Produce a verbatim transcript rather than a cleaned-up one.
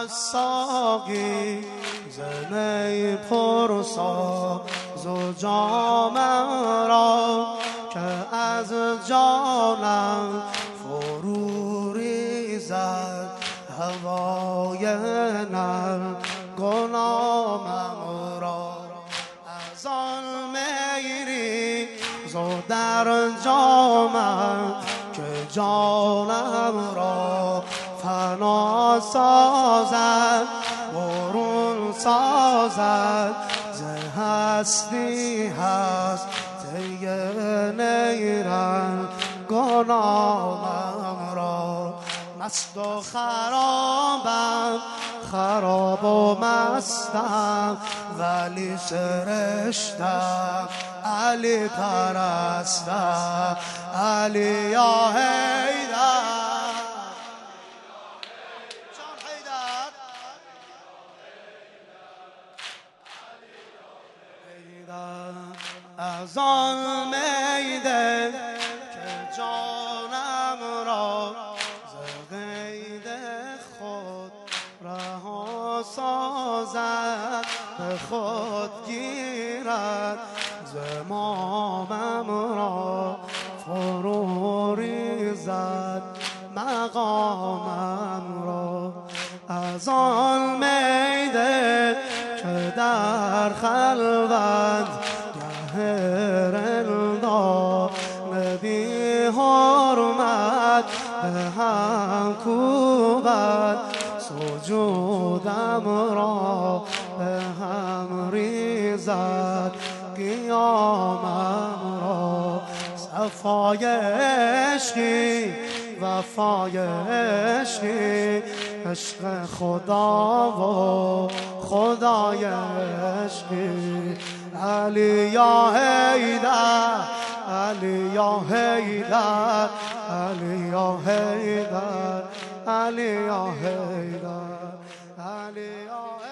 از ساقی زنی پرساز و جامم را که از جانم فرو ریزد هوای نرگنامم را. از آن میری زو در جامم که جانم را فنا سازد برون سازد ز هستی هست تی نیرنگ گنامم را. مست و خرابم خراب و مستم ولی سرشتم علی پرستم علی یا حیدر جان حیدر حیدر. از آن میده که جانم را ز قید خود رها سازد به خود گیرد زمامم را فرو ریزد مقامم را. از آن میده که در خلوت گه رندان بی حرمت به هم کوبد سجودم را به هم ریزد قیامم را. صفای عشقی وفای عشقی عشق خدا و خدای عشقی علی یا حیدر علی یا حیدر علی یا حیدر علی یا حیدر علی یا